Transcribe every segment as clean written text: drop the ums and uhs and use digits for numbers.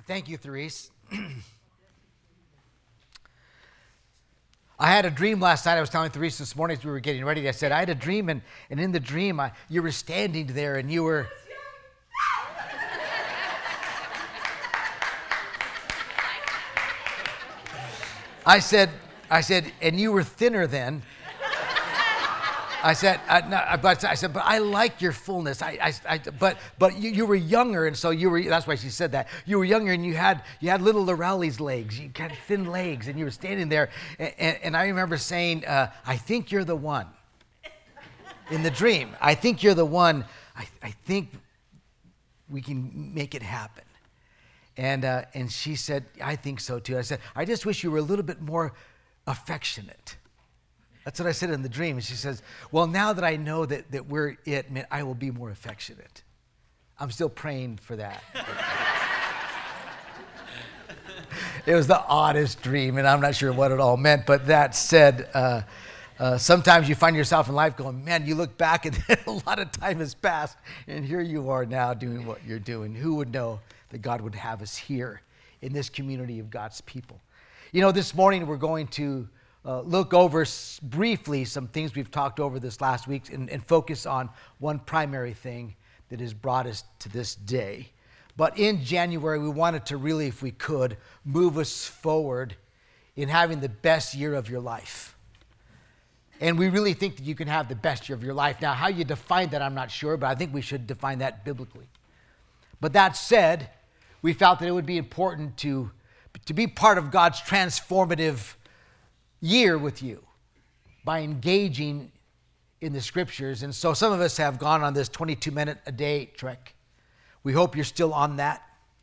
Thank you, Therese. I had a dream last night. I was telling Therese this morning as we were getting ready. I said, I had a dream, and in the dream, you were standing there, and you were... I said, and you were thinner then. I said, but I like your fullness. But you were younger, and so you were. That's why she said that. You were younger, and you had little Lorelli's legs. You had thin legs, and you were standing there. And I remember saying, "I think you're the one." In the dream, I think you're the one. I think we can make it happen. And she said, "I think so too." I said, "I just wish you were a little bit more affectionate." That's what I said in the dream. And she says, well, now that I know that we're it, I will be more affectionate. I'm still praying for that. It was the oddest dream, and I'm not sure what it all meant. But that said, sometimes you find yourself in life going, man, you look back and a lot of time has passed, and here you are now doing what you're doing. Who would know that God would have us here in this community of God's people? You know, this morning we're going to look over briefly some things we've talked over this last week and focus on one primary thing that has brought us to this day. But in January, we wanted to really, if we could, move us forward in having the best year of your life. And we really think that you can have the best year of your life. Now, how you define that, I'm not sure, but I think we should define that biblically. But that said, we felt that it would be important to be part of God's transformative year with you by engaging in the scriptures. And so some of us have gone on this 22-minute-a-day trek. We hope you're still on that.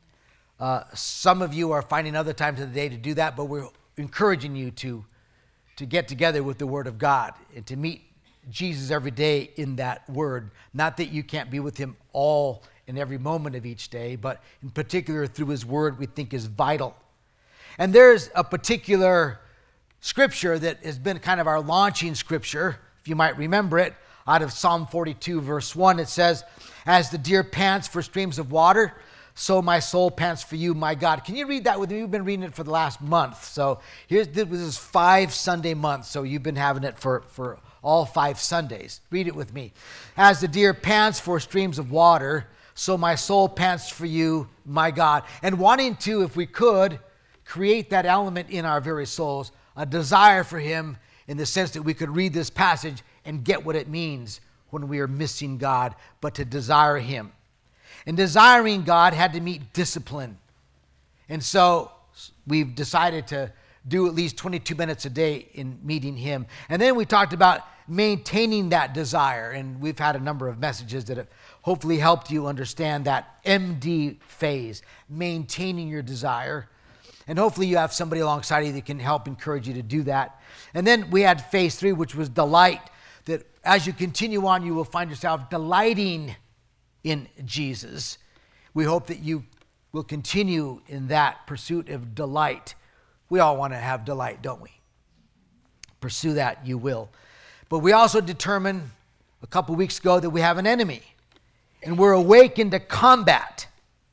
Some of you are finding other times of the day to do that, but we're encouraging you to get together with the Word of God and to meet Jesus every day in that Word. Not that you can't be with Him all and every moment of each day, but in particular through His Word we think is vital. And there's a particular scripture that has been kind of our launching scripture, if you might remember it, out of Psalm 42, verse 1. It says, as the deer pants for streams of water, so my soul pants for you, my God. Can you read that with me? We've been reading it for the last month. So this is 5 Sunday months, so you've been having it for all 5 Sundays. Read it with me. As the deer pants for streams of water, so my soul pants for you, my God. And wanting to, if we could, create that element in our very souls, a desire for Him in the sense that we could read this passage and get what it means when we are missing God, but to desire Him. And desiring God had to meet discipline. And so we've decided to do at least 22 minutes a day in meeting Him. And then we talked about maintaining that desire. And we've had a number of messages that have hopefully helped you understand that MD phase, maintaining your desire. And hopefully you have somebody alongside you that can help encourage you to do that. And then we had phase 3, which was delight, that as you continue on, you will find yourself delighting in Jesus. We hope that you will continue in that pursuit of delight. We all want to have delight, don't we? Pursue that, you will. But we also determined a couple weeks ago that we have an enemy, and we're awakened to combat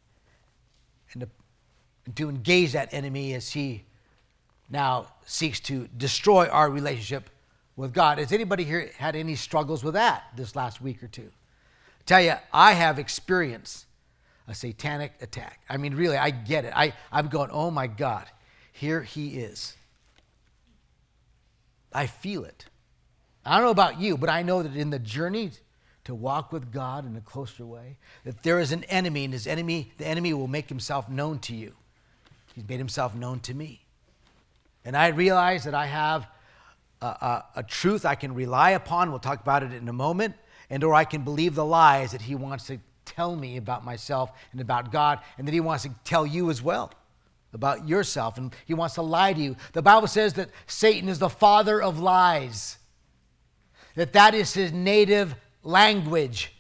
and to engage that enemy as he now seeks to destroy our relationship with God. Has anybody here had any struggles with that this last week or two? I tell you, I have experienced a satanic attack. I mean, really, I get it. I'm going, oh my God, here he is. I feel it. I don't know about you, but I know that in the journey to walk with God in a closer way, that there is an enemy, and the enemy will make himself known to you. He's made himself known to me. And I realize that I have a truth I can rely upon. We'll talk about it in a moment. Or I can believe the lies that he wants to tell me about myself and about God, and that he wants to tell you as well about yourself, and he wants to lie to you. The Bible says that Satan is the father of lies, that is his native language.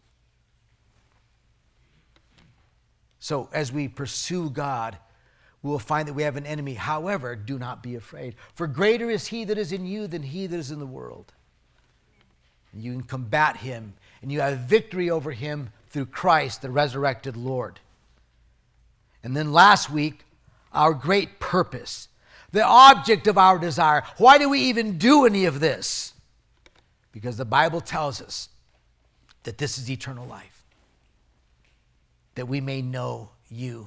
So as we pursue God, we will find that we have an enemy. However, do not be afraid. For greater is he that is in you than he that is in the world. And you can combat him, and you have victory over him through Christ, the resurrected Lord. And then last week, our great purpose, the object of our desire. Why do we even do any of this? Because the Bible tells us that this is eternal life, that we may know you,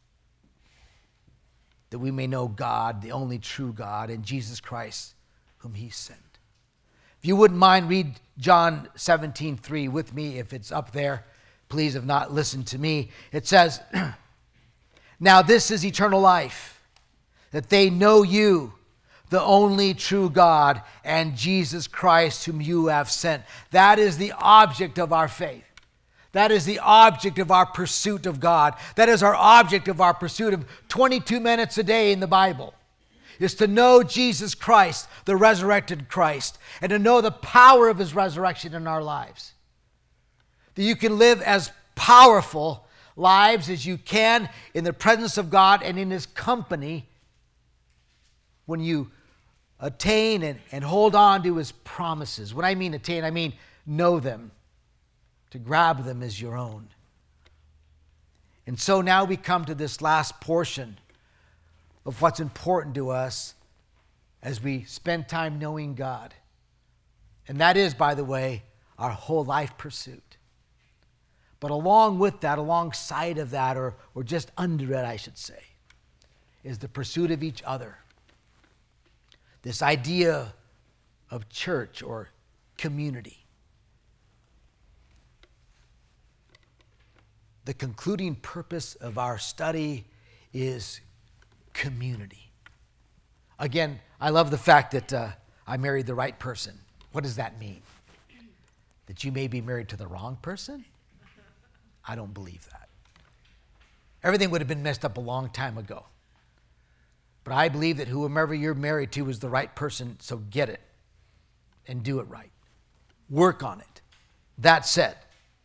that we may know God, the only true God, and Jesus Christ, whom he sent. If you wouldn't mind, read John 17:3 with me if it's up there. Please, if not, listen to me. It says, now this is eternal life, that they know you, the only true God, and Jesus Christ whom you have sent. That is the object of our faith. That is the object of our pursuit of God. That is our object of our pursuit of 22 minutes a day in the Bible, is to know Jesus Christ, the resurrected Christ, and to know the power of his resurrection in our lives. That you can live as powerful lives as you can in the presence of God and in his company when you attain and hold on to his promises. When I mean attain, I mean know them, to grab them as your own. And so now we come to this last portion of what's important to us as we spend time knowing God. And that is, by the way, our whole life pursuit. But along with that, alongside of that, or just under it, I should say, is the pursuit of each other. This idea of church or community. The concluding purpose of our study is community. Again, I love the fact that I married the right person. What does that mean? That you may be married to the wrong person? I don't believe that. Everything would have been messed up a long time ago. But I believe that whomever you're married to is the right person, so get it and do it right. Work on it. That said,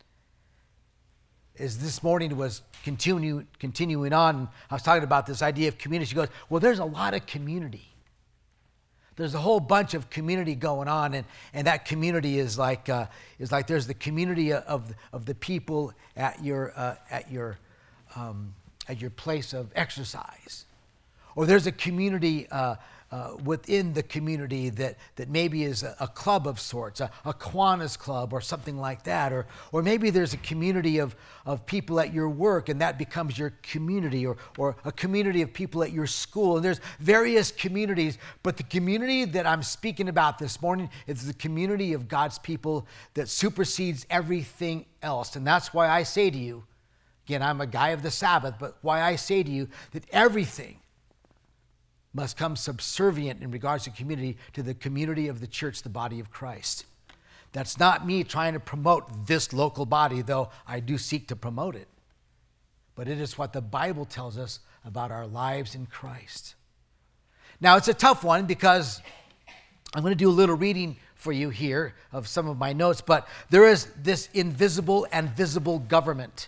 as this morning was continuing on, I was talking about this idea of community. She goes, well, there's a lot of community. There's a whole bunch of community going on, and that community is like there's the community of the people at your place of exercise, or there's a community within the community that maybe is a club of sorts, a Kiwanis club or something like that, or maybe there's a community of people at your work and that becomes your community, or a community of people at your school, and there's various communities, but the community that I'm speaking about this morning is the community of God's people that supersedes everything else. And that's why I say to you, again, I'm a guy of the Sabbath, but why I say to you that everything must come subservient in regards to community, to the community of the church, the body of Christ. That's not me trying to promote this local body, though I do seek to promote it. But it is what the Bible tells us about our lives in Christ. Now, it's a tough one because I'm going to do a little reading for you here of some of my notes, but there is this invisible and visible government.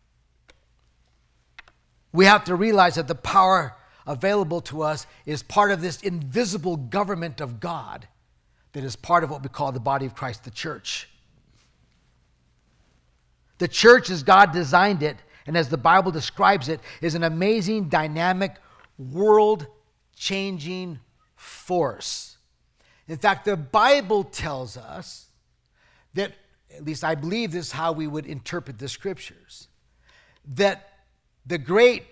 We have to realize that the power available to us is part of this invisible government of God that is part of what we call the body of Christ, the church. The church, as God designed it, and as the Bible describes it, is an amazing, dynamic, world-changing force. In fact, the Bible tells us that, at least I believe this is how we would interpret the scriptures, that the great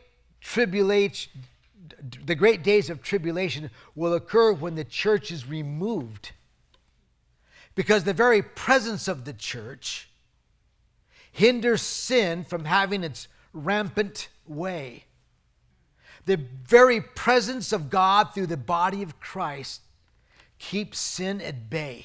days of tribulation will occur when the church is removed. Because the very presence of the church hinders sin from having its rampant way. The very presence of God through the body of Christ keeps sin at bay.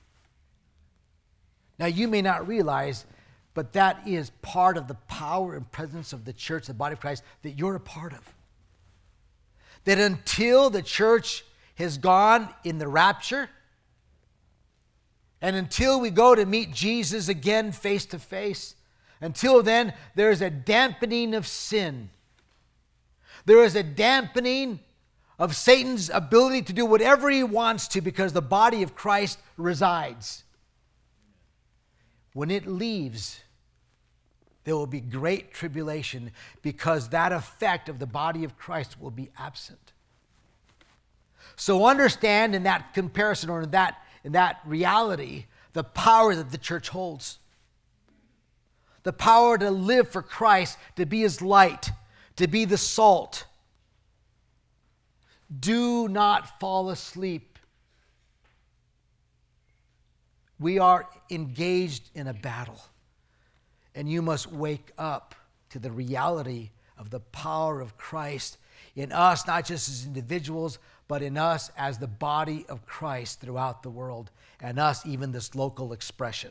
Now, you may not realize, but that is part of the power and presence of the church, the body of Christ, that you're a part of. That until the church has gone in the rapture, and until we go to meet Jesus again face to face, until then, there is a dampening of sin. There is a dampening of Satan's ability to do whatever he wants to because the body of Christ resides. When it leaves, There will be great tribulation because that effect of the body of Christ will be absent. So understand in that comparison or in that reality the power that the church holds. The power to live for Christ, to be his light, to be the salt. Do not fall asleep. We are engaged in a battle, and you must wake up to the reality of the power of Christ in us, not just as individuals, but in us as the body of Christ throughout the world, and us even this local expression.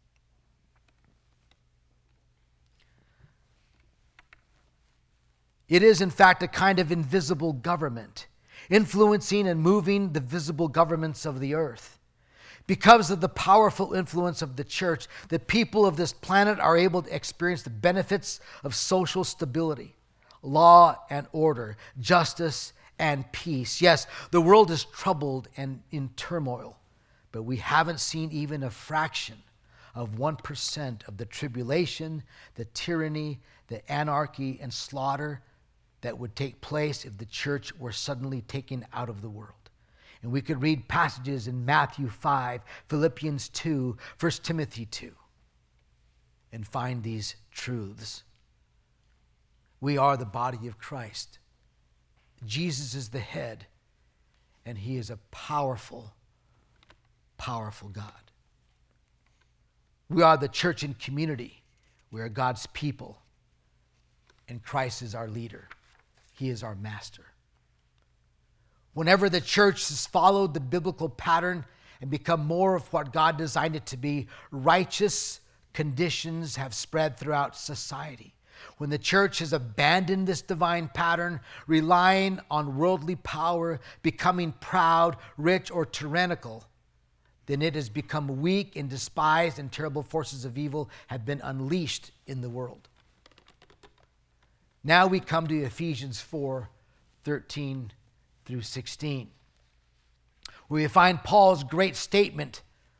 It is, in fact, a kind of invisible government, influencing and moving the visible governments of the earth. Because of the powerful influence of the church, the people of this planet are able to experience the benefits of social stability, law and order, justice and peace. Yes, the world is troubled and in turmoil, but we haven't seen even a fraction of 1% of the tribulation, the tyranny, the anarchy, and slaughter that would take place if the church were suddenly taken out of the world. And we could read passages in Matthew 5, Philippians 2, 1 Timothy 2, and find these truths. We are the body of Christ. Jesus is the head, and he is a powerful, powerful God. We are the church and community. We are God's people, and Christ is our leader. He is our master. Whenever the church has followed the biblical pattern and become more of what God designed it to be, righteous conditions have spread throughout society. When the church has abandoned this divine pattern, relying on worldly power, becoming proud, rich, or tyrannical, then it has become weak and despised, and terrible forces of evil have been unleashed in the world. Now we come to Ephesians 4, 13 through 16, where we find Paul's great statement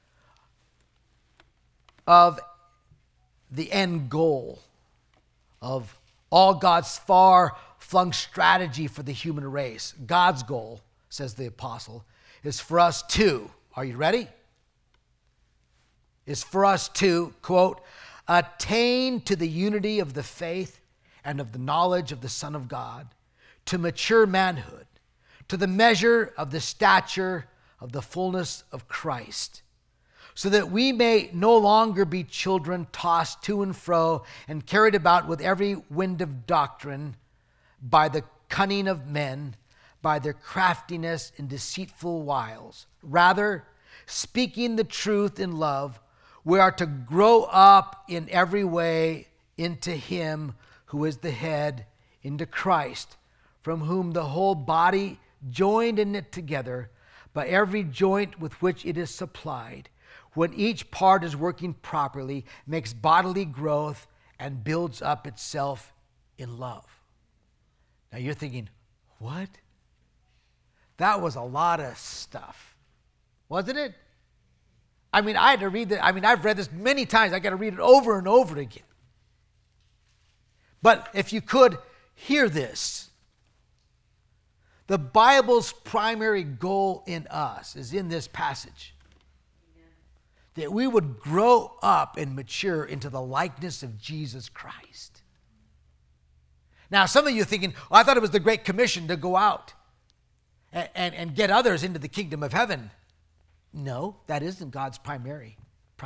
of the end goal of all God's far-flung strategy for the human race. God's goal, says the apostle, is for us to, are you ready? Is for us to, quote, attain to the unity of the faith and of the knowledge of the Son of God, to mature manhood, to the measure of the stature of the fullness of Christ, so that we may no longer be children tossed to and fro and carried about with every wind of doctrine by the cunning of men, by their craftiness and deceitful wiles. Rather, speaking the truth in love, we are to grow up in every way into him who is the head, into Christ, from whom the whole body, joined and knit together by every joint with which it is supplied, when each part is working properly, makes bodily growth and builds up itself in love. Now you're thinking, what? That was a lot of stuff, wasn't it? I mean, I had to read that. I mean, I've read this many times. I got to read it over and over again. But if you could hear this, the Bible's primary goal in us is in this passage. Amen. That we would grow up and mature into the likeness of Jesus Christ. Now, some of you are thinking, I thought it was the Great Commission to go out and get others into the kingdom of heaven. No, that isn't God's primary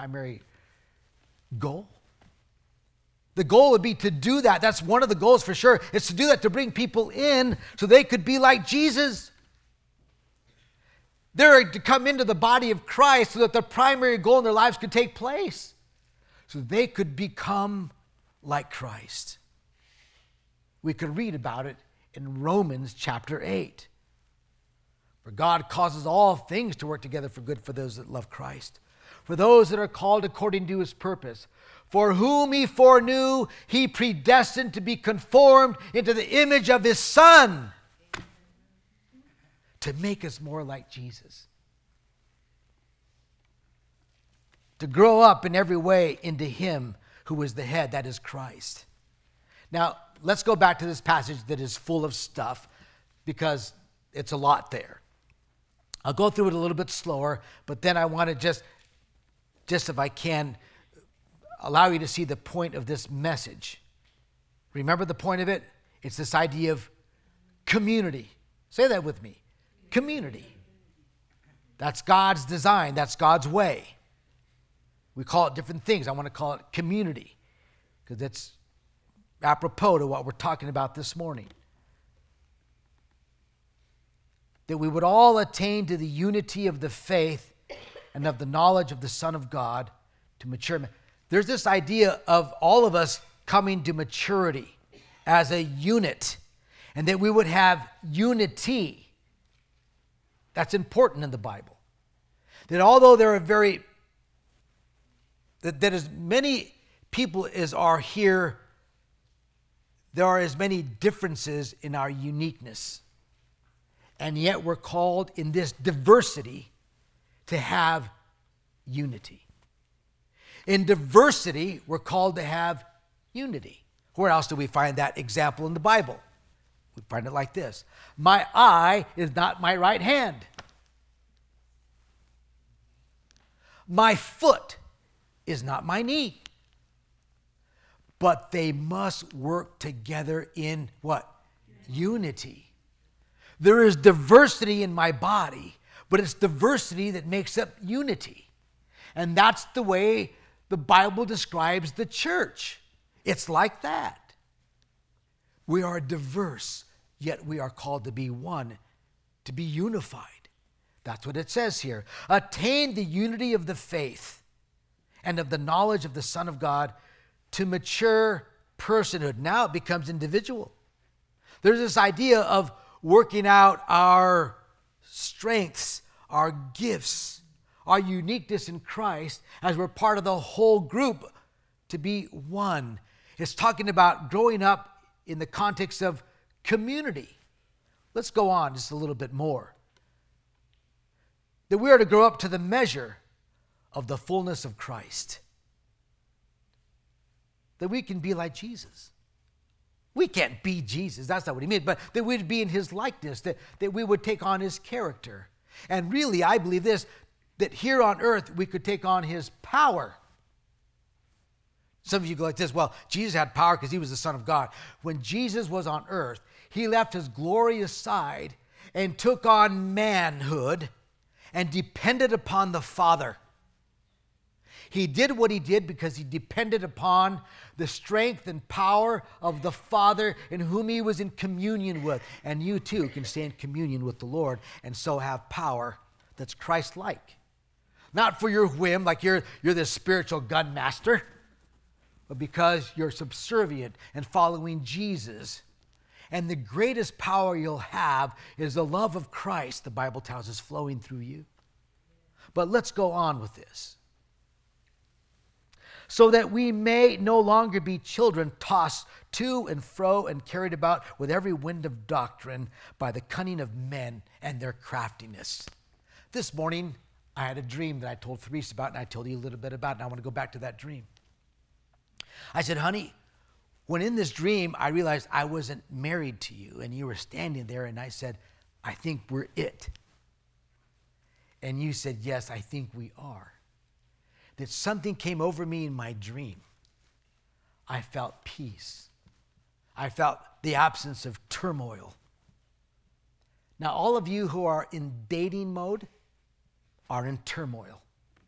goal. The goal would be to do that. That's one of the goals for sure. It's to do that, to bring people in so they could be like Jesus. They're to come into the body of Christ so that the primary goal in their lives could take place. So they could become like Christ. We could read about it in Romans chapter 8. For God causes all things to work together for good for those that love Christ, for those that are called according to his purpose. For whom he foreknew, he predestined to be conformed into the image of his Son, to make us more like Jesus. To grow up in every way into him who is the head, that is Christ. Now, let's go back to this passage that is full of stuff because it's a lot there. I'll go through it a little bit slower, but then I want to just if I can, allow you to see the point of this message. Remember the point of it? It's this idea of community. Say that with me. Community. That's God's design. That's God's way. We call it different things. I want to call it community because it's apropos to what we're talking about this morning. That we would all attain to the unity of the faith and of the knowledge of the Son of God to mature. There's this idea of all of us coming to maturity as a unit, and that we would have unity. That's important in the Bible. That although there are that as many people as are here, there are as many differences in our uniqueness. And yet we're called in this diversity to have unity. In diversity, we're called to have unity. Where else do we find that example in the Bible? We find it like this. My eye is not my right hand. My foot is not my knee. But they must work together in what? Unity. There is diversity in my body, but it's diversity that makes up unity. And that's the way the Bible describes the church. It's like that. We are diverse, yet we are called to be one, to be unified. That's what it says here. Attain the unity of the faith and of the knowledge of the Son of God to mature personhood. Now it becomes individual. There's this idea of working out our strengths, our gifts, our uniqueness in Christ as we're part of the whole group to be one. It's talking about growing up in the context of community. Let's go on just a little bit more. That we are to grow up to the measure of the fullness of Christ. That we can be like Jesus. We can't be Jesus, that's not what he meant, but that we'd be in his likeness, that we would take on his character. And really, I believe this, that here on earth we could take on his power. Some of you go like this, well, Jesus had power because he was the Son of God. When Jesus was on earth, he left his glorious side and took on manhood and depended upon the Father. He did what he did because he depended upon the strength and power of the Father in whom he was in communion with. And you too can stay in communion with the Lord and so have power that's Christ-like. Not for your whim, like you're this spiritual gun master, but because you're subservient and following Jesus. And the greatest power you'll have is the love of Christ, the Bible tells us, flowing through you. But let's go on with this. So that we may no longer be children tossed to and fro and carried about with every wind of doctrine by the cunning of men and their craftiness. This morning, I had a dream that I told Therese about, and I told you a little bit about, and I want to go back to that dream. I said, honey, when in this dream, I realized I wasn't married to you, and you were standing there, and I said, I think we're it. And you said, yes, I think we are. That something came over me in my dream. I felt peace. I felt the absence of turmoil. Now, all of you who are in dating mode are in turmoil.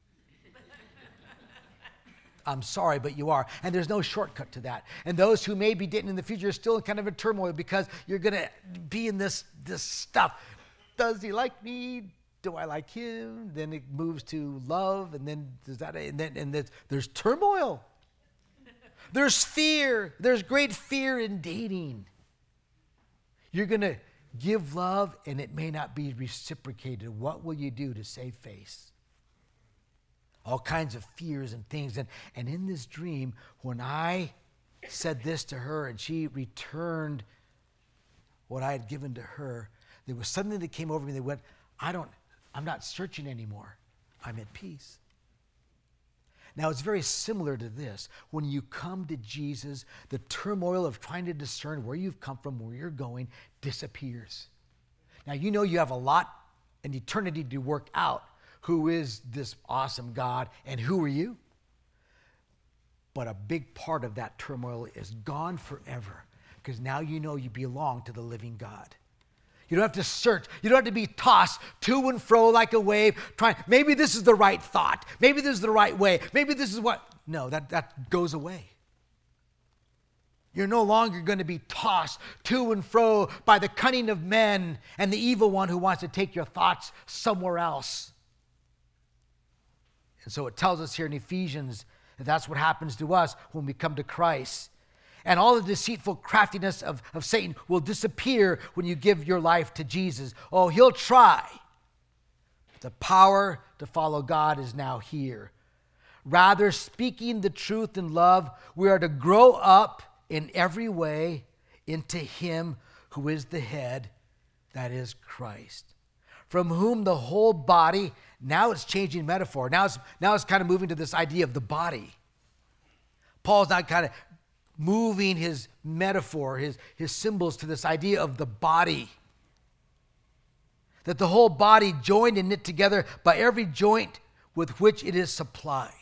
I'm sorry, but you are. And there's no shortcut to that. And those who may be dating in the future are still kind of in turmoil because you're going to be in this stuff. Does he like me? Do I like him? Then it moves to love, and then there's turmoil. There's fear. There's great fear in dating. You're going to give love, and it may not be reciprocated. What will you do to save face? All kinds of fears and things. And in this dream, when I said this to her, and she returned what I had given to her, there was something that came over me that went, I'm not searching anymore. I'm at peace. Now, it's very similar to this. When you come to Jesus, the turmoil of trying to discern where you've come from, where you're going, disappears. Now, you know you have a lot in eternity to work out. Who is this awesome God, and who are you? But a big part of that turmoil is gone forever, because now you know you belong to the living God. You don't have to search. You don't have to be tossed to and fro like a wave, trying, maybe this is the right thought. Maybe this is the right way. Maybe this is what. No, that goes away. You're no longer going to be tossed to and fro by the cunning of men and the evil one who wants to take your thoughts somewhere else. And so it tells us here in Ephesians that that's what happens to us when we come to Christ. And all the deceitful craftiness of Satan will disappear when you give your life to Jesus. Oh, he'll try. The power to follow God is now here. Rather, speaking the truth in love, we are to grow up in every way into him who is the head, that is Christ, from whom the whole body, now it's changing metaphor. Now it's kind of moving to this idea of the body. Paul's not kind of moving his metaphor, his symbols to this idea of the body. That the whole body joined and knit together by every joint with which it is supplied.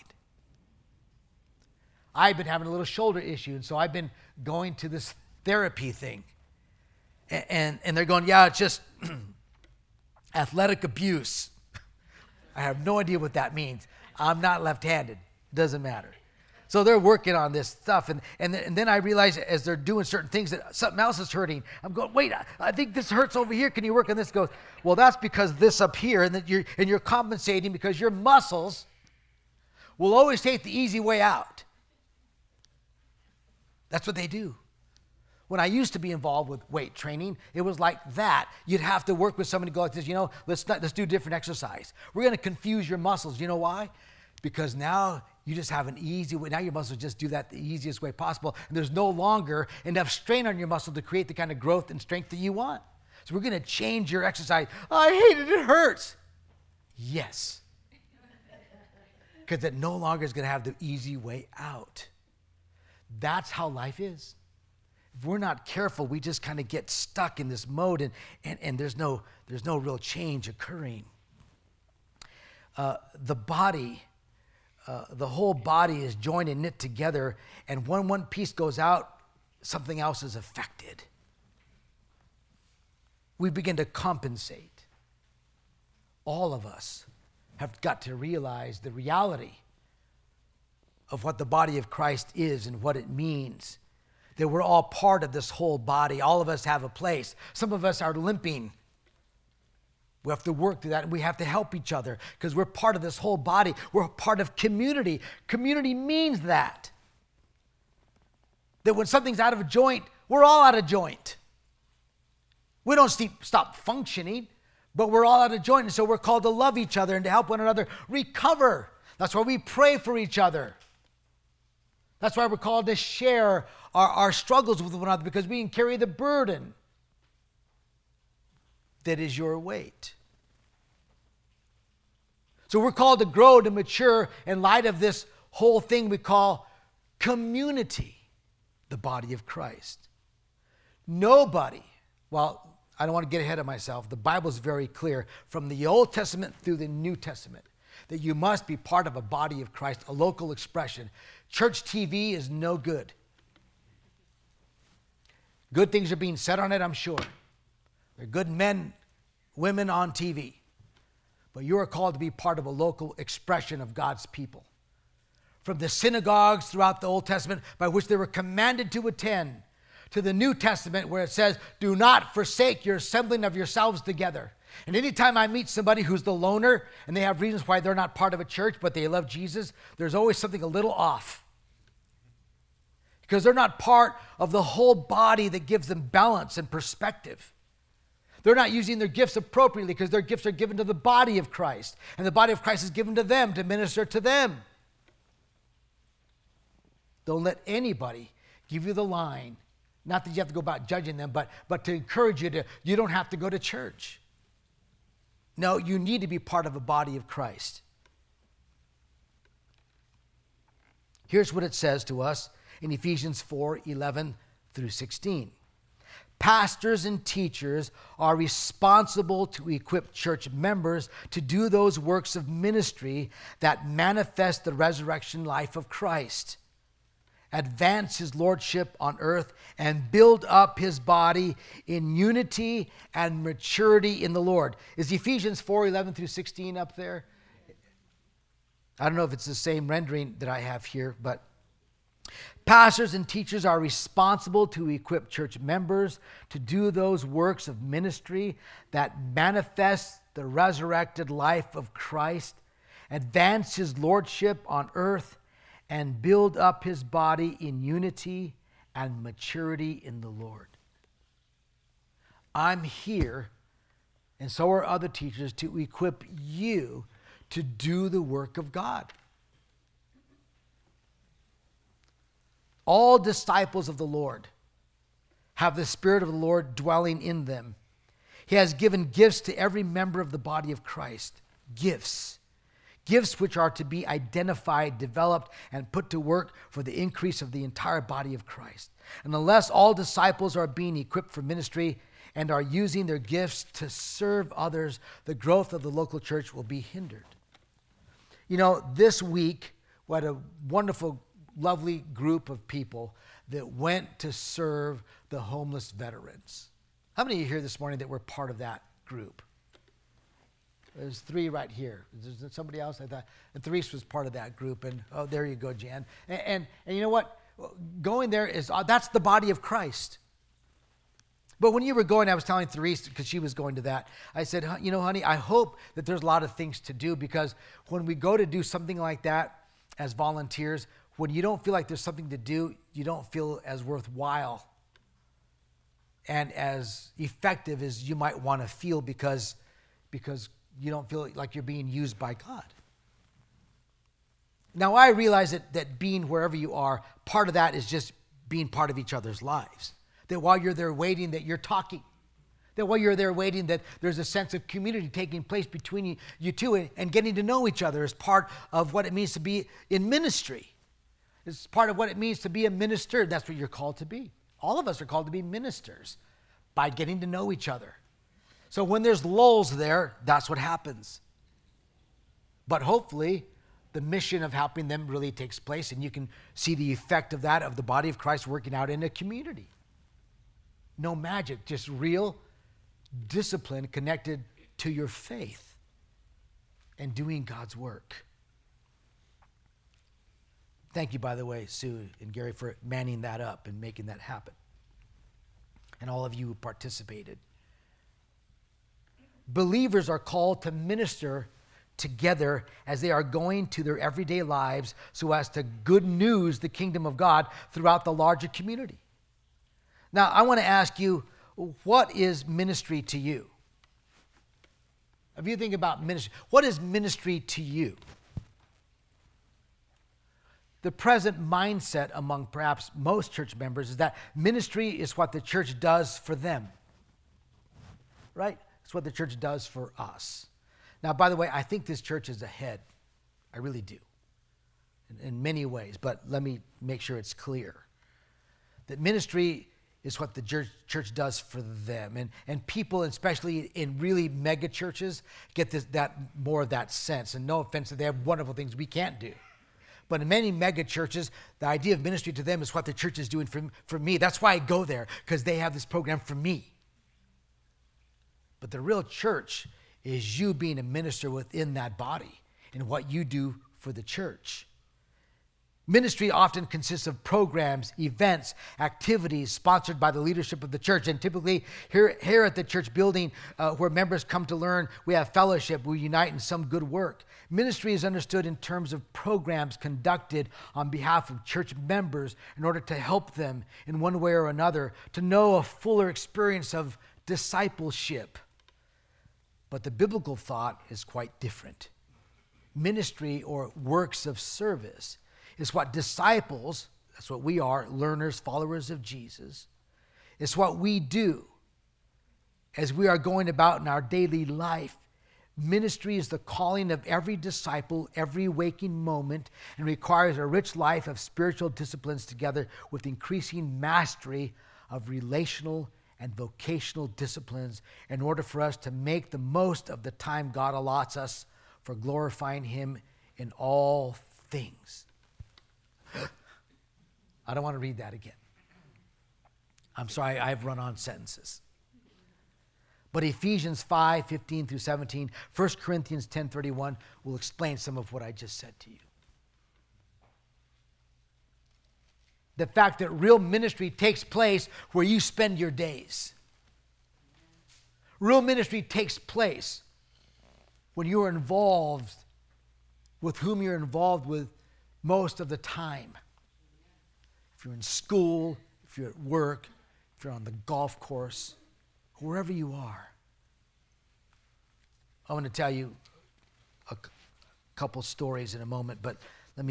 I've been having a little shoulder issue, and so I've been going to this therapy thing. And they're going, yeah, it's just athletic abuse. I have no idea what that means. I'm not left-handed. Doesn't matter. So they're working on this stuff, and then I realize as they're doing certain things that something else is hurting. I'm going, wait, I think this hurts over here. Can you work on this? Goes, well, that's because this up here, and that you're compensating because your muscles will always take the easy way out. That's what they do. When I used to be involved with weight training, it was like that. You'd have to work with somebody to go like this, let's do different exercise. We're going to confuse your muscles. You know why? Because now you just have an easy way. Now your muscles just do that the easiest way possible. And there's no longer enough strain on your muscle to create the kind of growth and strength that you want. So we're going to change your exercise. I hate it. It hurts. Yes. Because it no longer is going to have the easy way out. That's how life is. If we're not careful, we just kind of get stuck in this mode, and there's no real change occurring. The body, the whole body is joined and knit together, and when one piece goes out, something else is affected. We begin to compensate. All of us have got to realize the reality of what the body of Christ is and what it means. That we're all part of this whole body. All of us have a place. Some of us are limping. We have to work through that, and we have to help each other because we're part of this whole body. We're part of community. Community means that. That when something's out of a joint, we're all out of joint. We don't stop functioning, but we're all out of joint, and so we're called to love each other and to help one another recover. That's why we pray for each other. That's why we're called to share our struggles with one another, because we can carry the burden that is your weight. So we're called to grow, to mature in light of this whole thing we call community, the body of Christ. Nobody, well, I don't want to get ahead of myself. The Bible is very clear from the Old Testament through the New Testament that you must be part of a body of Christ, a local expression. Church TV is no good. Good things are being said on it, I'm sure. There are good men, women on TV. But you are called to be part of a local expression of God's people. From the synagogues throughout the Old Testament by which they were commanded to attend, to the New Testament where it says, do not forsake your assembling of yourselves together. And anytime I meet somebody who's the loner and they have reasons why they're not part of a church but they love Jesus, there's always something a little off. Because they're not part of the whole body that gives them balance and perspective. They're not using their gifts appropriately because their gifts are given to the body of Christ. And the body of Christ is given to them to minister to them. Don't let anybody give you the line. Not that you have to go about judging them, but to encourage you you don't have to go to church. No, you need to be part of a body of Christ. Here's what it says to us in Ephesians 4:11 through 16. Pastors and teachers are responsible to equip church members to do those works of ministry that manifest the resurrection life of Christ, advance his lordship on earth, and build up his body in unity and maturity in the Lord. Is Ephesians 4:11 through 16 up there? I don't know if it's the same rendering that I have here, but pastors and teachers are responsible to equip church members to do those works of ministry that manifest the resurrected life of Christ, advance his lordship on earth, and build up his body in unity and maturity in the Lord. I'm here, and so are other teachers, to equip you to do the work of God. All disciples of the Lord have the Spirit of the Lord dwelling in them. He has given gifts to every member of the body of Christ. Gifts. Gifts which are to be identified, developed, and put to work for the increase of the entire body of Christ. And unless all disciples are being equipped for ministry and are using their gifts to serve others, the growth of the local church will be hindered. You know, this week, we had a wonderful, lovely group of people that went to serve the homeless veterans. How many of you here this morning that were part of that group? There's 3 right here. Is there somebody else? I thought, and Therese was part of that group. And oh, there you go, Jan. And you know what? Going there is, that's the body of Christ. But when you were going, I was telling Therese, because she was going to that, I said, you know, honey, I hope that there's a lot of things to do, because when we go to do something like that as volunteers, when you don't feel like there's something to do, you don't feel as worthwhile and as effective as you might want to feel, because you don't feel like you're being used by God. Now, I realize that being wherever you are, part of that is just being part of each other's lives. That while you're there waiting, that you're talking. That while you're there waiting, that there's a sense of community taking place between you two, and getting to know each other is part of what it means to be in ministry. It's part of what it means to be a minister. That's what you're called to be. All of us are called to be ministers by getting to know each other. So when there's lulls there, that's what happens. But hopefully, the mission of helping them really takes place, and you can see the effect of that, of the body of Christ working out in a community. No magic, just real discipline connected to your faith and doing God's work. Thank you, by the way, Sue and Gary, for manning that up and making that happen. And all of you who participated. Believers are called to minister together as they are going to their everyday lives so as to good news the kingdom of God throughout the larger community. Now, I want to ask you, what is ministry to you? If you think about ministry, what is ministry to you? The present mindset among perhaps most church members is that ministry is what the church does for them. Right? It's what the church does for us. Now, by the way, I think this church is ahead. I really do. In many ways, but let me make sure it's clear. That ministry is what the church does for them. And people, especially in really mega churches, get more of that sense. And no offense, they have wonderful things we can't do. But in many mega churches, the idea of ministry to them is what the church is doing for me. That's why I go there, because they have this program for me. But the real church is you being a minister within that body and what you do for the church. Ministry often consists of programs, events, activities sponsored by the leadership of the church. And typically here at the church building where members come to learn, we have fellowship, we unite in some good work. Ministry is understood in terms of programs conducted on behalf of church members in order to help them in one way or another to know a fuller experience of discipleship. But the biblical thought is quite different. Ministry, or works of service, is what disciples, that's what we are, learners, followers of Jesus, it's what we do as we are going about in our daily life, Ministry is the calling of every disciple, every waking moment, and requires a rich life of spiritual disciplines together with increasing mastery of relational and vocational disciplines in order for us to make the most of the time God allots us for glorifying Him in all things. I don't want to read that again. I'm sorry, I've run on sentences. But Ephesians 5:15 through 17, 1 Corinthians 10:31 will explain some of what I just said to you. The fact that real ministry takes place where you spend your days. Real ministry takes place when you are involved with whom you're involved with most of the time. If you're in school, if you're at work, if you're on the golf course, wherever you are. I want to tell you a couple stories in a moment, but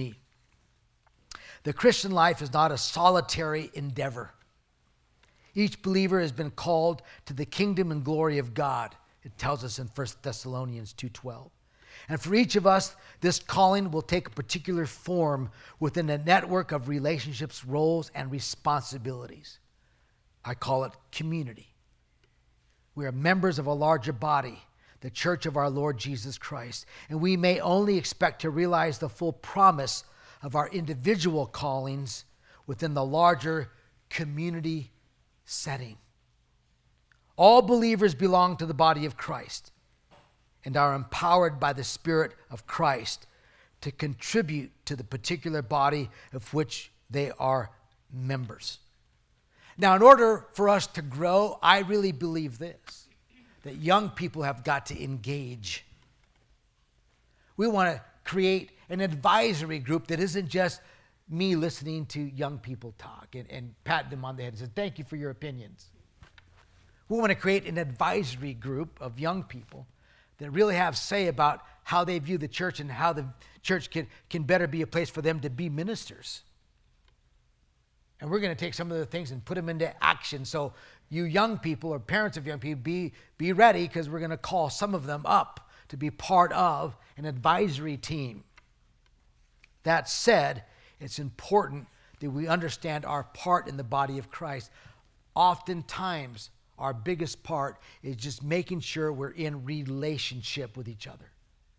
the Christian life is not a solitary endeavor. Each believer has been called to the kingdom and glory of God. It tells us in 1 Thessalonians 2:12. And for each of us, this calling will take a particular form within a network of relationships, roles, and responsibilities. I call it community. We are members of a larger body, the church of our Lord Jesus Christ, and we may only expect to realize the full promise of our individual callings within the larger community setting. All believers belong to the body of Christ and are empowered by the Spirit of Christ to contribute to the particular body of which they are members. Now, in order for us to grow, I really believe this, that young people have got to engage. We want to create an advisory group that isn't just me listening to young people talk and patting them on the head and saying, thank you for your opinions. We want to create an advisory group of young people that really have say about how they view the church and how the church can better be a place for them to be ministers. And we're going to take some of the things and put them into action. So you young people or parents of young people, be ready, because we're going to call some of them up to be part of an advisory team. That said, it's important that we understand our part in the body of Christ. Oftentimes, our biggest part is just making sure we're in relationship with each other.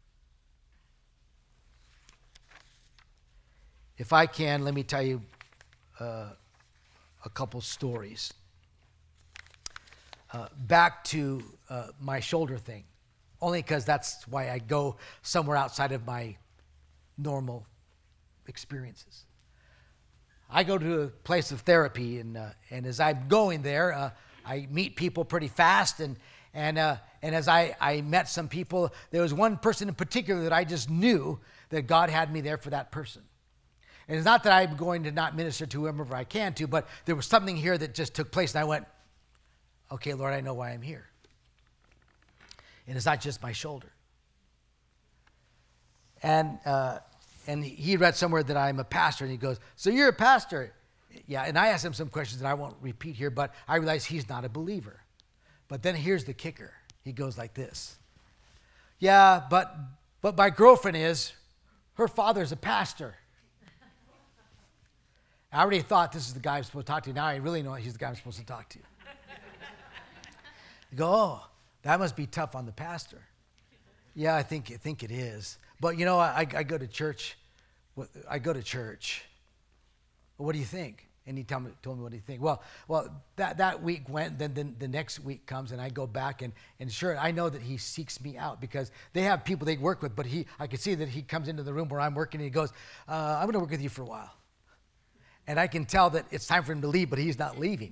If I can, let me tell you a couple stories. Back to my shoulder thing, only because that's why I go somewhere outside of my normal experiences. I go to a place of therapy, and as I'm going there, I meet people pretty fast, and as I met some people, there was one person in particular that I just knew that God had me there for that person. And it's not that I'm going to not minister to whoever I can to, but there was something here that just took place, and I went, okay, Lord, I know why I'm here. And it's not just my shoulder. And he read somewhere that I'm a pastor, and he goes, so you're a pastor? Yeah, and I asked him some questions that I won't repeat here, but I realized he's not a believer. But then here's the kicker. He goes like this. Yeah, but my girlfriend is, her father's a pastor. I already thought this is the guy I'm supposed to talk to. Now I really know he's the guy I'm supposed to talk to. You go, oh, that must be tough on the pastor. Yeah, I think it is. But you know, I go to church. I go to church. Well, what do you think? And he told me what he think. Well, that week went. Then the next week comes, and I go back, and sure, I know that he seeks me out because they have people they work with. But I could see that he comes into the room where I'm working, and he goes, "I'm going to work with you for a while." And I can tell that it's time for him to leave, but he's not leaving.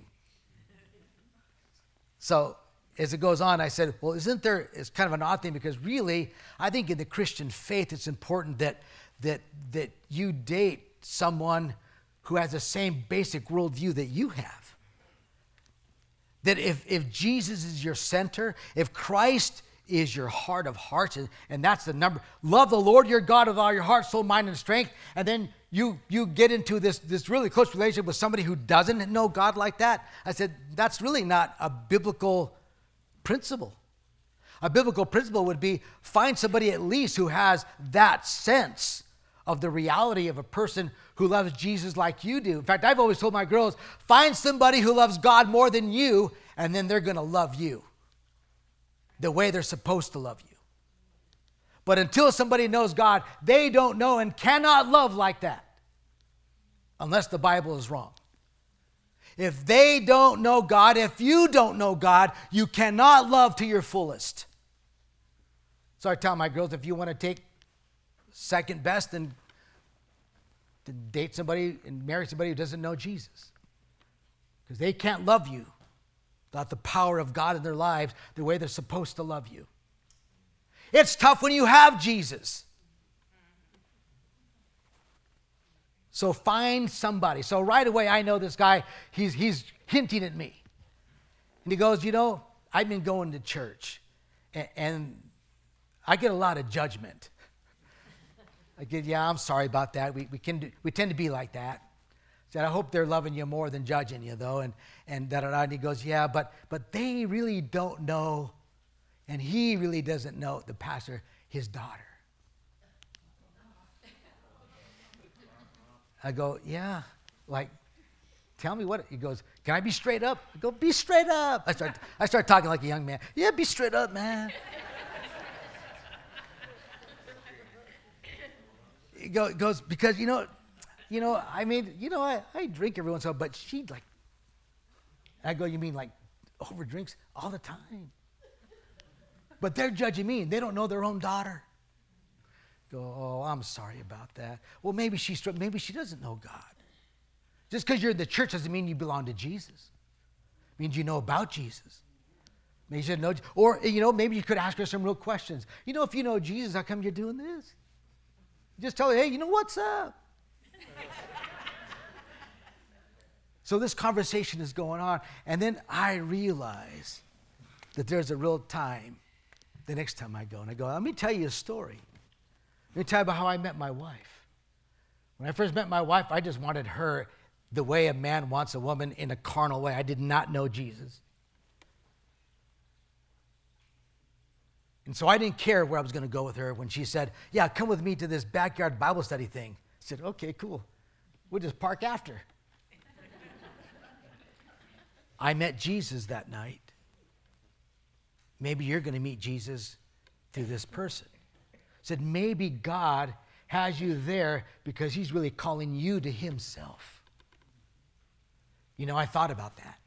So as it goes on, I said, well, it's kind of an odd thing, because really, I think in the Christian faith, it's important that you date someone who has the same basic worldview that you have. That if Jesus is your center, if Christ is your heart of hearts, and that's the number, love the Lord your God with all your heart, soul, mind, and strength, and then you get into this really close relationship with somebody who doesn't know God like that, I said, that's really not a biblical principle. A biblical principle would be find somebody at least who has that sense of the reality of a person who loves Jesus like you do. In fact, I've always told my girls, find somebody who loves God more than you, and then they're going to love you the way they're supposed to love you. But until somebody knows God, they don't know and cannot love like that unless the Bible is wrong. If they don't know God, if you don't know God, you cannot love to your fullest. So I tell my girls, if you want to take second best, then to date somebody and marry somebody who doesn't know Jesus. Because they can't love you without the power of God in their lives the way they're supposed to love you. It's tough when you have Jesus. So find somebody. So right away I know this guy, he's hinting at me. And he goes, I've been going to church and I get a lot of judgment. I get, I'm sorry about that. We tend to be like that. I said, I hope they're loving you more than judging you, though. And da-da-da. And he goes, yeah, but they really don't know, and he really doesn't know, the pastor, his daughter. I go, yeah, like, tell me what. He goes, can I be straight up? I go, be straight up. I start talking like a young man. Yeah, be straight up, man. He goes, because, I drink every once in a while, but she like, I go, you mean like over drinks all the time? But they're judging me and they don't know their own daughter. Go, oh, I'm sorry about that. Well, maybe she doesn't know God. Just because you're in the church doesn't mean you belong to Jesus. It means you know about Jesus. Maybe you should know, or, maybe you could ask her some real questions. If you know Jesus, how come you're doing this? Just tell her, hey, what's up? So this conversation is going on, and then I realize that there's a real time the next time I go, and I go, let me tell you a story. Let me tell you about how I met my wife. When I first met my wife, I just wanted her the way a man wants a woman, in a carnal way. I did not know Jesus. And so I didn't care where I was going to go with her when she said, yeah, come with me to this backyard Bible study thing. I said, okay, cool. We'll just park after. I met Jesus that night. Maybe you're going to meet Jesus through this person. I said, maybe God has you there because he's really calling you to himself. I thought about that.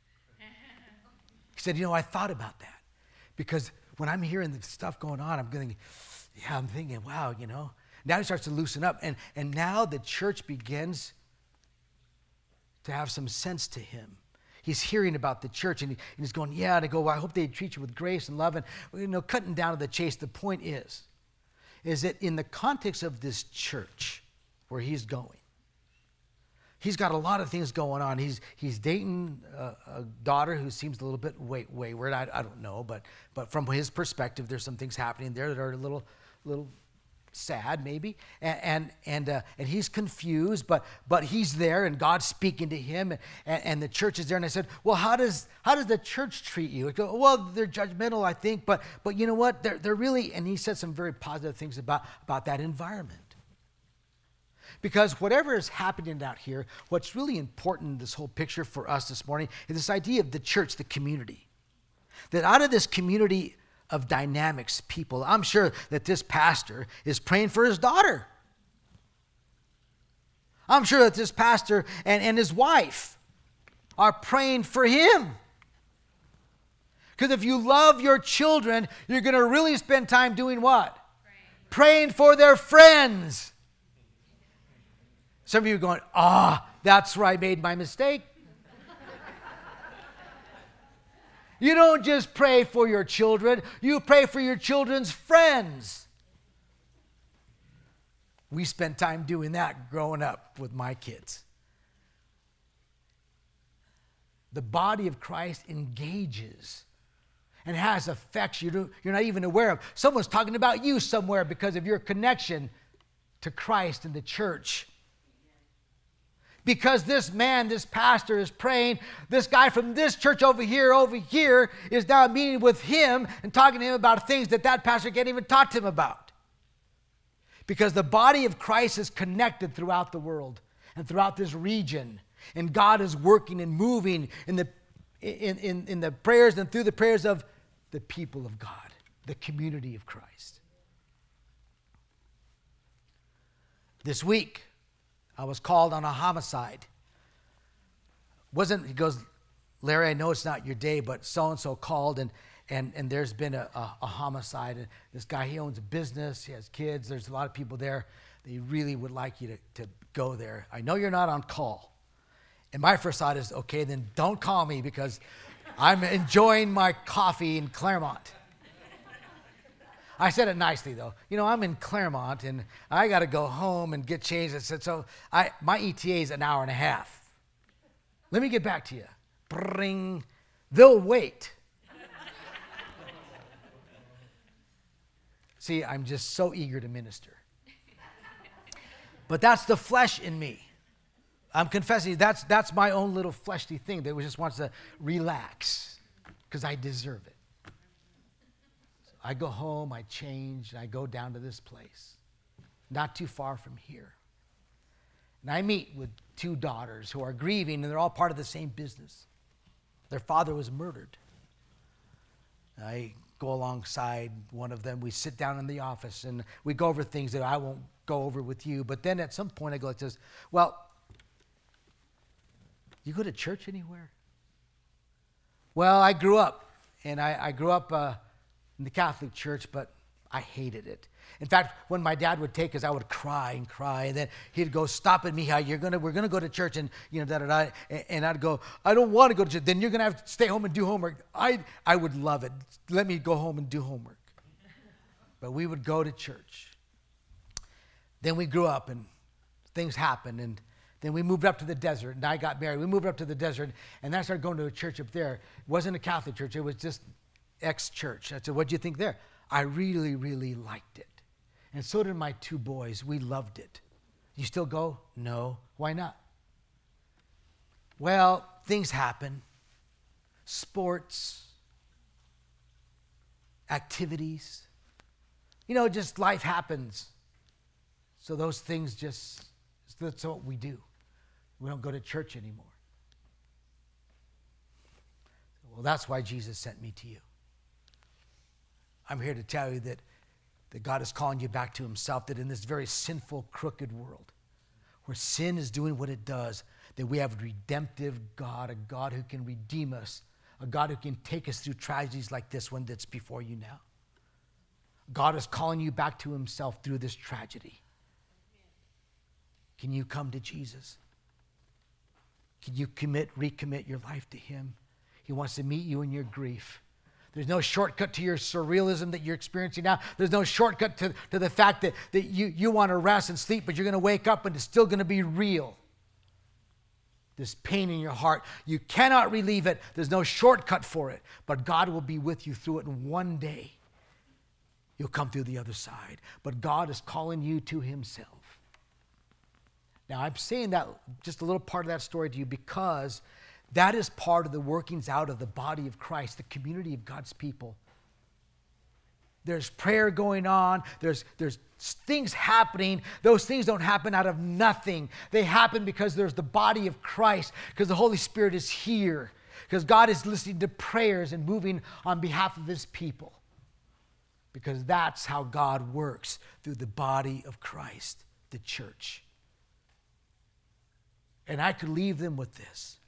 He said, I thought about that because when I'm hearing the stuff going on, I'm thinking, wow, Now he starts to loosen up. And now the church begins to have some sense to him. He's hearing about the church, and he's going, yeah. And I go, well, I hope they treat you with grace and love. And, cutting down to the chase, the point is that in the context of this church where he's going, he's got a lot of things going on. He's dating a daughter who seems a little bit wayward. I don't know, but from his perspective, there's some things happening there that are a little sad, maybe. And he's confused, but he's there, and God's speaking to him, and the church is there. And I said, well, how does the church treat you? I go, well, they're judgmental, I think, but you know what? They're really. And he said some very positive things about that environment. Because whatever is happening out here, what's really important in this whole picture for us this morning is this idea of the church, the community. That out of this community of dynamics, people, I'm sure that this pastor is praying for his daughter. I'm sure that this pastor and his wife are praying for him. Because if you love your children, you're going to really spend time doing what? Praying for their friends. Some of you are going, that's where I made my mistake. You don't just pray for your children, you pray for your children's friends. We spent time doing that growing up with my kids. The body of Christ engages and has effects you're not even aware of. Someone's talking about you somewhere because of your connection to Christ and the church. because this man, this pastor is praying. This guy from this church over here is now meeting with him and talking to him about things that pastor can't even talk to him about. Because the body of Christ is connected throughout the world and throughout this region. And God is working and moving in the prayers and through the prayers of the people of God, the community of Christ. This week, I was called on a homicide. He goes, Larry, I know it's not your day, but so-and-so called and there's been a homicide. And this guy, he owns a business, he has kids, there's a lot of people there. They really would like you to go there. I know you're not on call. And my first thought is, okay, then don't call me because I'm enjoying my coffee in Claremont. I said it nicely, though. I'm in Claremont, and I got to go home and get changed. I said, my ETA is an hour and a half. Let me get back to you. Bring. They'll wait. See, I'm just so eager to minister. But that's the flesh in me. I'm confessing that's my own little fleshly thing that just wants to relax because I deserve it. So I go home, I change, and I go down to this place, not too far from here. And I meet with two daughters who are grieving, and they're all part of the same business. Their father was murdered. I go alongside one of them. We sit down in the office, and we go over things that I won't go over with you. But then at some point I go like this, well, you go to church anywhere? Well, I grew up, and I grew up in the Catholic Church, but I hated it. In fact, when my dad would take us, I would cry and cry, and then he'd go, "Stop it, Mija, we're gonna go to church," and and I'd go, "I don't want to go to church." "Then you're gonna have to stay home and do homework." I would love it. Let me go home and do homework. But we would go to church. Then we grew up, and things happened, and then we moved up to the desert, and I got married. We moved up to the desert, and I started going to a church up there. It wasn't a Catholic church. It was just ex-church. I said, "What'd you think there?" I really, really liked it. And so did my two boys. We loved it. You still go? No. Why not? Well, things happen. Sports, activities. Just life happens. So those things that's what we do. We don't go to church anymore. Well, that's why Jesus sent me to you. I'm here to tell you that God is calling you back to himself, that in this very sinful, crooked world, where sin is doing what it does, that we have a redemptive God, a God who can redeem us, a God who can take us through tragedies like this one that's before you now. God is calling you back to himself through this tragedy. Can you come to Jesus? Can you recommit your life to him? He wants to meet you in your grief. There's no shortcut to your surrealism that you're experiencing now. There's no shortcut to the fact that you want to rest and sleep, but you're going to wake up and it's still going to be real. This pain in your heart, you cannot relieve it. There's no shortcut for it, but God will be with you through it, and one day you'll come through the other side. But God is calling you to himself. Now, I'm saying that, just a little part of that story to you, because that is part of the workings out of the body of Christ, the community of God's people. There's prayer going on. There's things happening. Those things don't happen out of nothing. They happen because there's the body of Christ, because the Holy Spirit is here, because God is listening to prayers and moving on behalf of his people. Because that's how God works, through the body of Christ, the church. And I could leave them with this.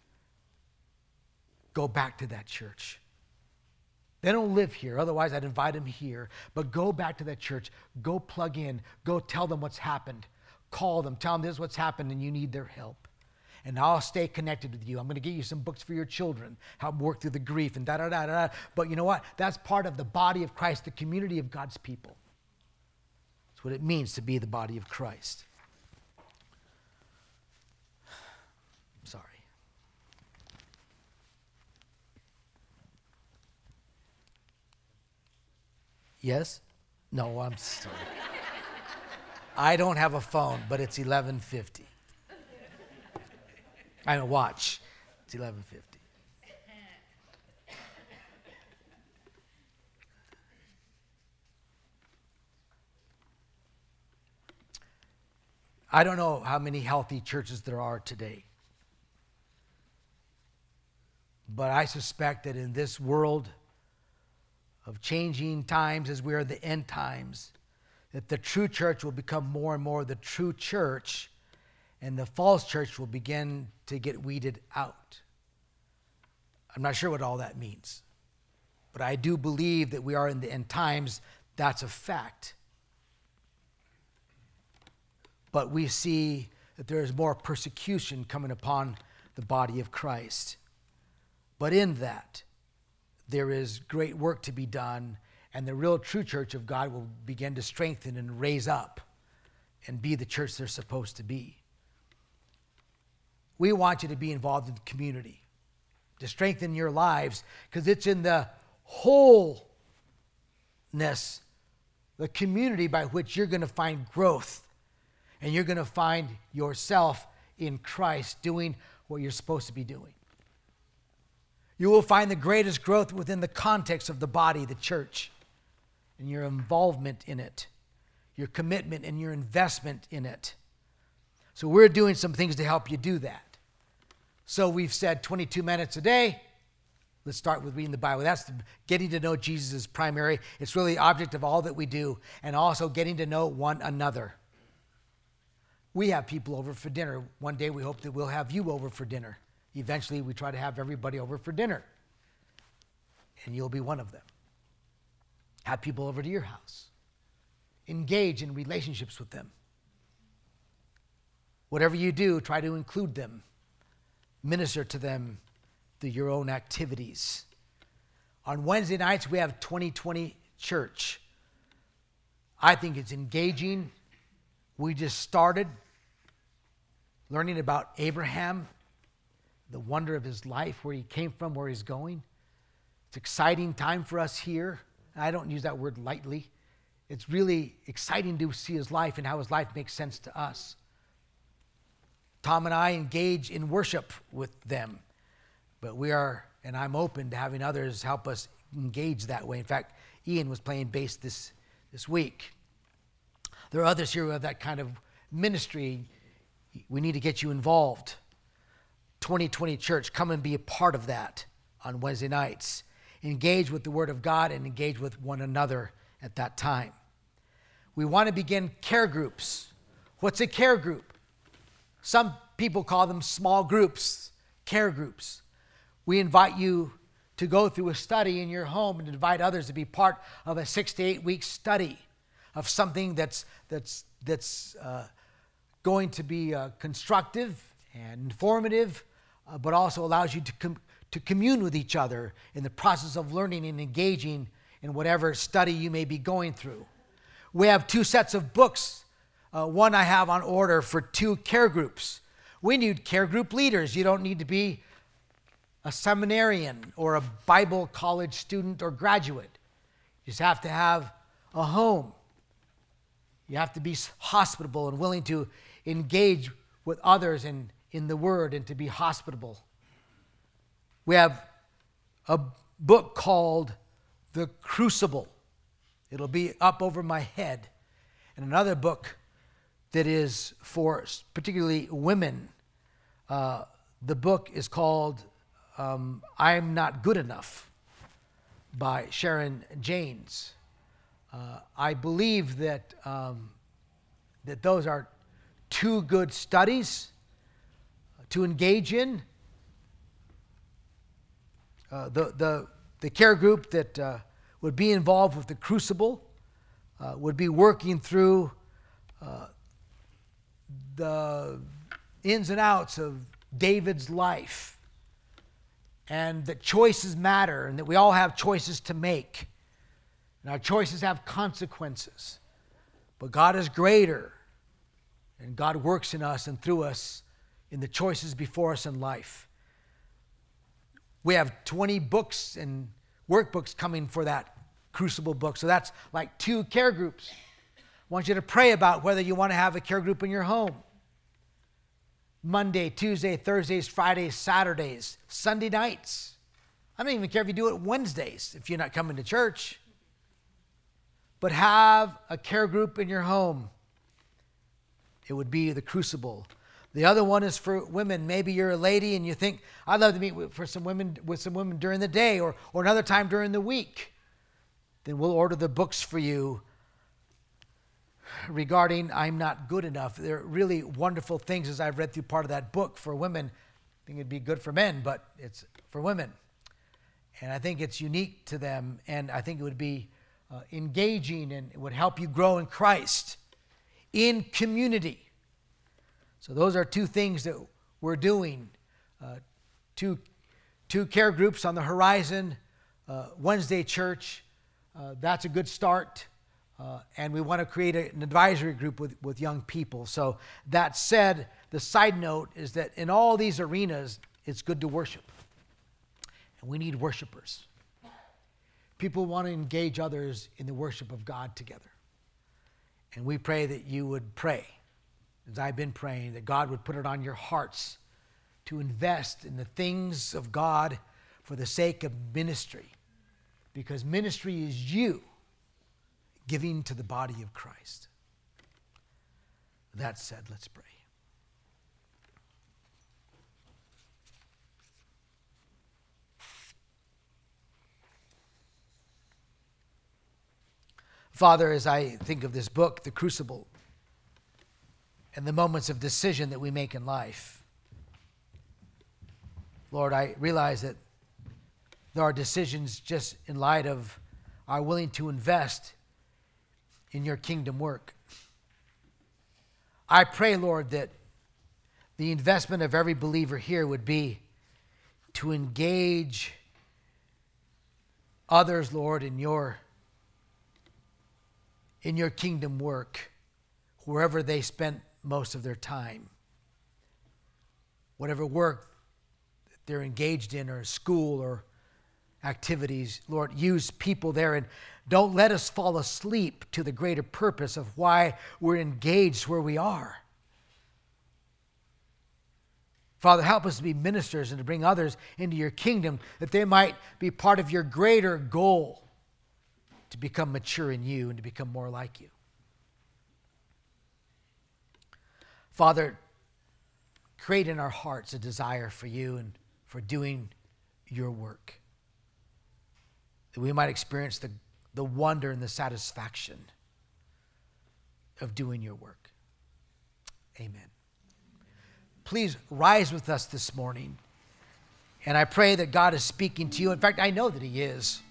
Go back to that church. They don't live here. Otherwise, I'd invite them here. But go back to that church. Go plug in. Go tell them what's happened. Call them. Tell them this is what's happened and you need their help. And I'll stay connected with you. I'm going to get you some books for your children. Help work through the grief and da-da-da-da-da. But you know what? That's part of the body of Christ, the community of God's people. That's what it means to be the body of Christ. Sorry. Yes? No, I'm sorry. I don't have a phone, but it's 11:50. I mean, watch. It's 11:50. I don't know how many healthy churches there are today. But I suspect that in this world of changing times, as we are in the end times, that the true church will become more and more the true church, and the false church will begin to get weeded out. I'm not sure what all that means, but I do believe that we are in the end times. That's a fact. But we see that there is more persecution coming upon the body of Christ. But in that, there is great work to be done, and the real true church of God will begin to strengthen and raise up and be the church they're supposed to be. We want you to be involved in the community, to strengthen your lives, because it's in the wholeness, the community by which you're going to find growth, and you're going to find yourself in Christ doing what you're supposed to be doing. You will find the greatest growth within the context of the body, the church, and your involvement in it, your commitment and your investment in it. So we're doing some things to help you do that. So we've said 22 minutes a day. Let's start with reading the Bible. That's getting to know Jesus is primary. It's really the object of all that we do, and also getting to know one another. We have people over for dinner. One day we hope that we'll have you over for dinner. Eventually we try to have everybody over for dinner, and you'll be one of them. Have people over to your house. Engage in relationships with them. Whatever you do, try to include them. Minister to them through your own activities. On Wednesday nights, we have 2020 church. I think it's engaging. We just started learning about Abraham, the wonder of his life, where he came from, where he's going. It's an exciting time for us here. I don't use that word lightly. It's really exciting to see his life and how his life makes sense to us. Tom and I engage in worship with them, but and I'm open to having others help us engage that way. In fact, Ian was playing bass this week. There are others here who have that kind of ministry. We need to get you involved. 2020 Church, come and be a part of that on Wednesday nights. Engage with the Word of God and engage with one another at that time. We want to begin care groups. What's a care group? Some people call them small groups, care groups. We invite you to go through a study in your home and invite others to be part of a 6 to 8 week study of something that's going to be constructive and informative, but also allows you to commune with each other in the process of learning and engaging in whatever study you may be going through. We have 2 sets of books. One I have on order for 2 care groups. We need care group leaders. You don't need to be a seminarian or a Bible college student or graduate. You just have to have a home. You have to be hospitable and willing to engage with others in the Word and to be hospitable. We have a book called The Crucible. It'll be up over my head. And another book that is for particularly women. The book is called I'm Not Good Enough by Sharon Janes. I believe that those are 2 good studies to engage in. The care group that would be involved with the Crucible would be working through the ins and outs of David's life, and that choices matter, and that we all have choices to make, and our choices have consequences. But God is greater, and God works in us and through us in the choices before us in life. We have 20 books and workbooks coming for that Crucible book, so that's like 2 care groups. I want you to pray about whether you want to have a care group in your home. Monday, Tuesday, Thursdays, Fridays, Saturdays, Sunday nights. I don't even care if you do it Wednesdays if you're not coming to church. But have a care group in your home. It would be the Crucible. The other one is for women. Maybe you're a lady and you think, I'd love to meet with some women during the day or another time during the week. Then we'll order the books for you regarding I'm Not Good Enough. They're really wonderful things as I've read through part of that book for women. I think it'd be good for men, but it's for women. And I think it's unique to them, and I think it would be engaging and it would help you grow in Christ, in community. So those are two things that we're doing. Two care groups on the horizon, Wednesday church. That's a good start. And we want to create an advisory group with young people. So that said, the side note is that in all these arenas, it's good to worship. And we need worshipers. People want to engage others in the worship of God together. And we pray that you would pray, as I've been praying, that God would put it on your hearts to invest in the things of God for the sake of ministry. Because ministry is you giving to the body of Christ. That said, let's pray. Father, as I think of this book, The Crucible, and the moments of decision that we make in life, Lord, I realize that there are decisions just in light of our willing to invest in your kingdom work. I pray, Lord, that the investment of every believer here would be to engage others, Lord, in your kingdom work, wherever they spent most of their time. Whatever work they're engaged in, or school or activities, Lord, use people there, and don't let us fall asleep to the greater purpose of why we're engaged where we are. Father, help us to be ministers and to bring others into your kingdom, that they might be part of your greater goal to become mature in you and to become more like you. Father, create in our hearts a desire for you and for doing your work, that we might experience the wonder and the satisfaction of doing your work. Amen. Please rise with us this morning, and I pray that God is speaking to you. In fact, I know that he is.